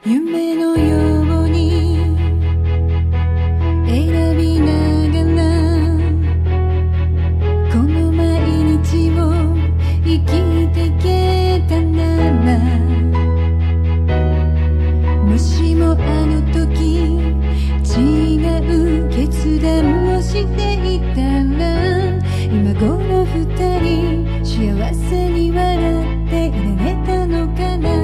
夢のように選びながらこの毎日を生きていけたなら、もしもあの時違う決断をしていたら、今頃二人幸せに笑っていられたのかな。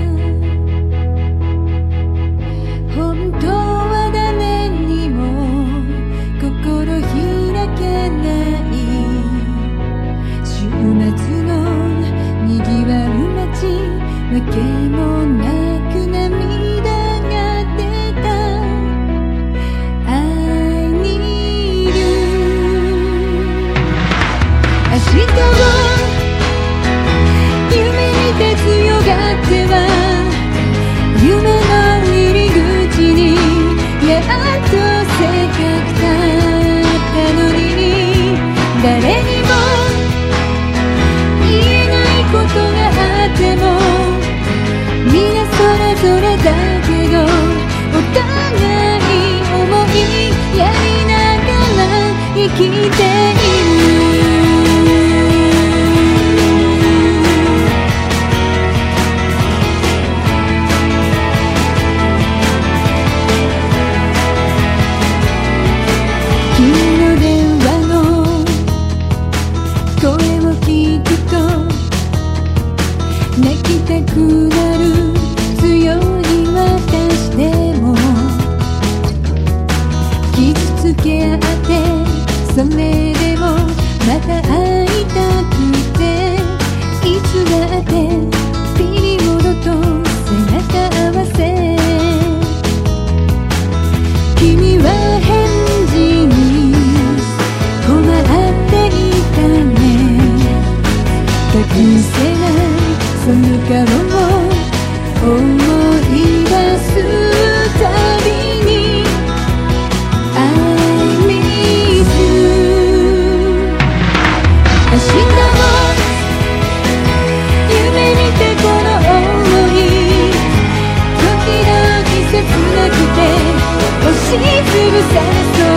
本当は誰にも心開けない週末のにぎわう街、わけもなく涙が出た。 I need you。 明日を夢見て強がっては夢の入り口にやっとせっかく立ったのに、誰にも言えないことがあっても皆それぞれだけどお互い思いやりながら生きている。泣きたくなる強い私でも傷つけ合ってそれでもまた会いたくて、いつだってピリオドと背中合わせ、君は返事に困っていたね。隠せないその顔を思い出すたびに I miss you。 明日も夢見てこの想い、時々切なくて押しつぶされそう